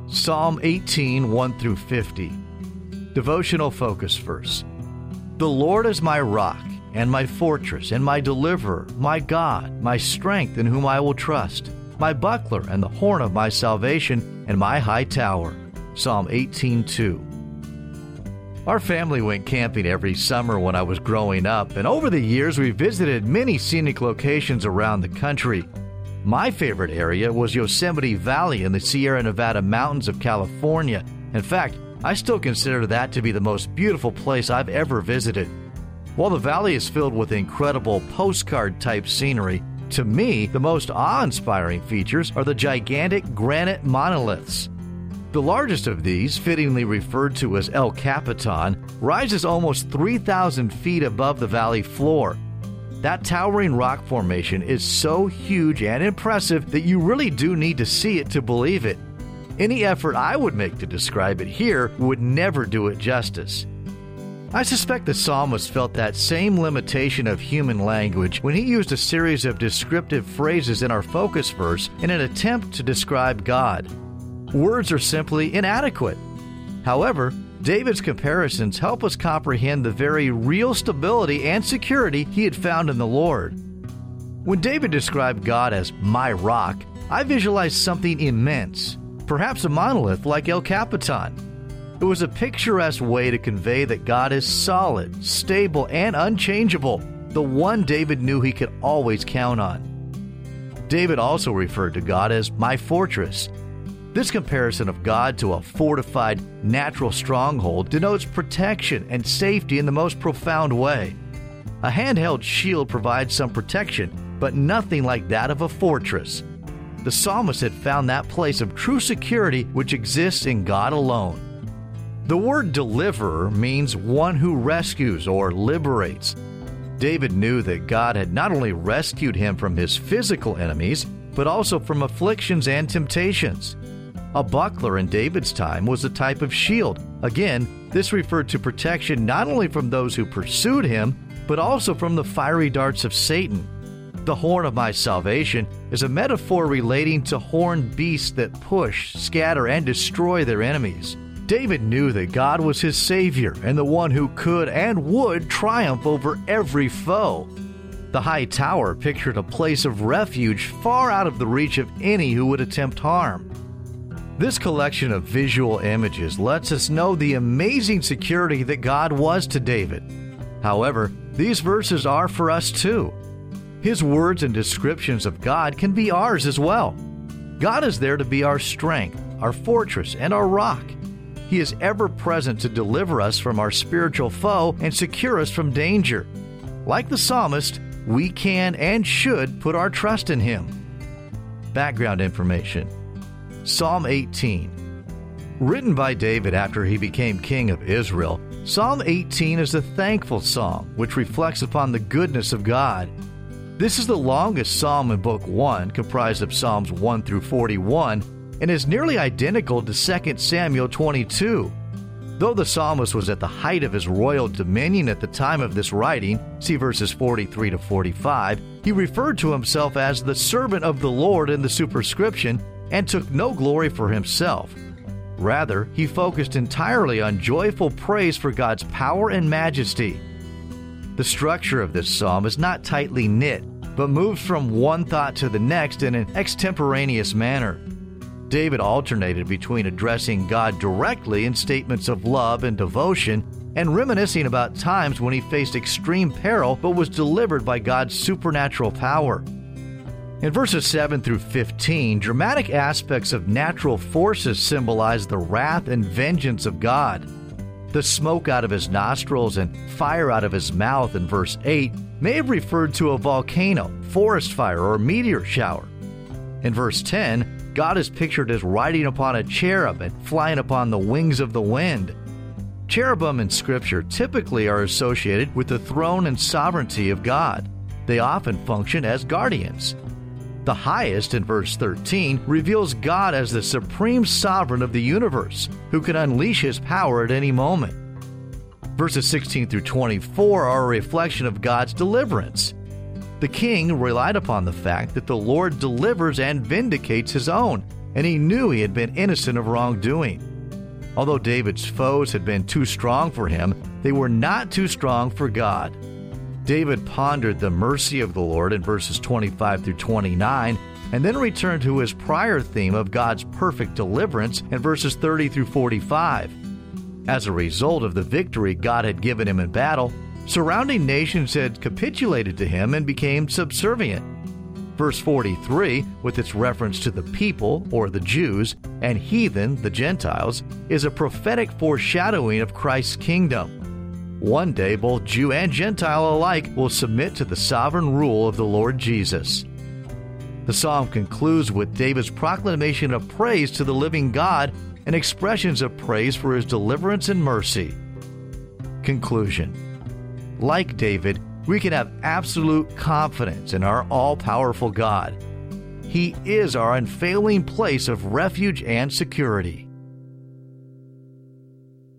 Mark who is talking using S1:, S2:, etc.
S1: Psalm 18, 1 through 50. Devotional focus verse. The Lord is my rock and my fortress and my deliverer, my God, my strength in whom I will trust, my buckler and the horn of my salvation and my high tower. Psalm 18:2. Our family went camping every summer when I was growing up, and over the years we visited many scenic locations around the country. My favorite area was Yosemite Valley in the Sierra Nevada mountains of California. In fact, I still consider that to be the most beautiful place I've ever visited. While the valley is filled with incredible postcard-type scenery, to me, the most awe-inspiring features are the gigantic granite monoliths. The largest of these, fittingly referred to as El Capitan, rises almost 3,000 feet above the valley floor. That towering rock formation is so huge and impressive that you really do need to see it to believe it. Any effort I would make to describe it here would never do it justice. I suspect the psalmist felt that same limitation of human language when he used a series of descriptive phrases in our focus verse in an attempt to describe God. Words are simply inadequate. However, David's comparisons help us comprehend the very real stability and security he had found in the Lord. When David described God as my rock, I visualized something immense, perhaps a monolith like El Capitan. It was a picturesque way to convey that God is solid, stable, and unchangeable, the one David knew he could always count on. David also referred to God as my fortress. This comparison of God to a fortified, natural stronghold denotes protection and safety in the most profound way. A handheld shield provides some protection, but nothing like that of a fortress. The psalmist had found that place of true security which exists in God alone. The word deliverer means one who rescues or liberates. David knew that God had not only rescued him from his physical enemies, but also from afflictions and temptations. A buckler in David's time was a type of shield. Again, this referred to protection not only from those who pursued him, but also from the fiery darts of Satan. The horn of my salvation is a metaphor relating to horned beasts that push, scatter, and destroy their enemies. David knew that God was his Savior and the one who could and would triumph over every foe. The high tower pictured a place of refuge far out of the reach of any who would attempt harm. This collection of visual images lets us know the amazing security that God was to David. However, these verses are for us too. His words and descriptions of God can be ours as well. God is there to be our strength, our fortress, and our rock. He is ever present to deliver us from our spiritual foe and secure us from danger. Like the psalmist, we can and should put our trust in Him. Background information. Psalm 18. Written by David after he became king of Israel, Psalm 18 is a thankful psalm which reflects upon the goodness of God. This is the longest psalm in Book 1, comprised of Psalms 1 through 41, and is nearly identical to 2 Samuel 22. Though the psalmist was at the height of his royal dominion at the time of this writing, see verses 43 to 45, he referred to himself as the servant of the Lord in the superscription and took no glory for himself. Rather, he focused entirely on joyful praise for God's power and majesty. The structure of this psalm is not tightly knit, but moves from one thought to the next in an extemporaneous manner. David alternated between addressing God directly in statements of love and devotion and reminiscing about times when he faced extreme peril but was delivered by God's supernatural power. In verses 7 through 15, dramatic aspects of natural forces symbolize the wrath and vengeance of God. The smoke out of his nostrils and fire out of his mouth in verse 8 may have referred to a volcano, forest fire, or meteor shower. In verse 10, God is pictured as riding upon a cherub and flying upon the wings of the wind. Cherubim in Scripture typically are associated with the throne and sovereignty of God. They often function as guardians. The highest, in verse 13, reveals God as the supreme sovereign of the universe, who can unleash his power at any moment. Verses 16 through 24 are a reflection of God's deliverance. The king relied upon the fact that the Lord delivers and vindicates his own, and he knew he had been innocent of wrongdoing. Although David's foes had been too strong for him, they were not too strong for God. David pondered the mercy of the Lord in verses 25 through 29, and then returned to his prior theme of God's perfect deliverance in verses 30 through 45. As a result of the victory God had given him in battle, surrounding nations had capitulated to him and became subservient. Verse 43, with its reference to the people, or the Jews, and heathen, the Gentiles, is a prophetic foreshadowing of Christ's kingdom. One day, both Jew and Gentile alike will submit to the sovereign rule of the Lord Jesus. The psalm concludes with David's proclamation of praise to the living God and expressions of praise for his deliverance and mercy. Conclusion. Like David, we can have absolute confidence in our all-powerful God. He is our unfailing place of refuge and security.